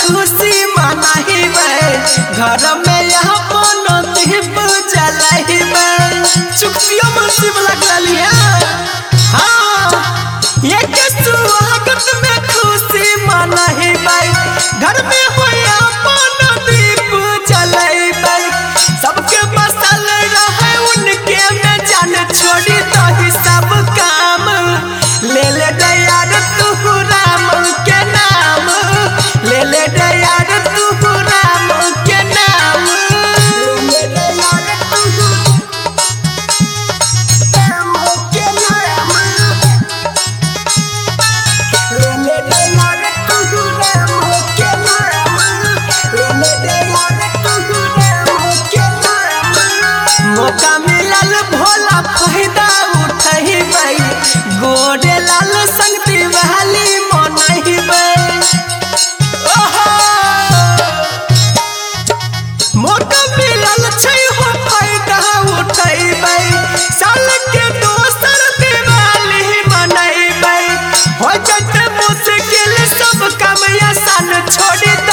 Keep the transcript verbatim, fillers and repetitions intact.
खुशी मनाइबे घर में यहाँ कोनो दीप जलाइबे चुकिया मुसीब लगली हाँ एक स्वागत में खुशी मनाइबे घर में हो कोनो दीप जलाइबे सबके बसल रहे उनके में जान छोड़ी तो ही सब काम ले ले यार तू राम के नाम ले ले यार तू राम के नाम ले ले यार तू राम के नाम ले ले यार तू राम के नाम ले ले यार तू राम के नाम मौका मिलल भोला फायदा उठैबै गोरे लाल संग दिवाली मनैबै मौका मिलल छै हो फायदा उठैबै साल के दोसर दिवाली मनैबै हो जते मुश्किल सब काम आसान छोड़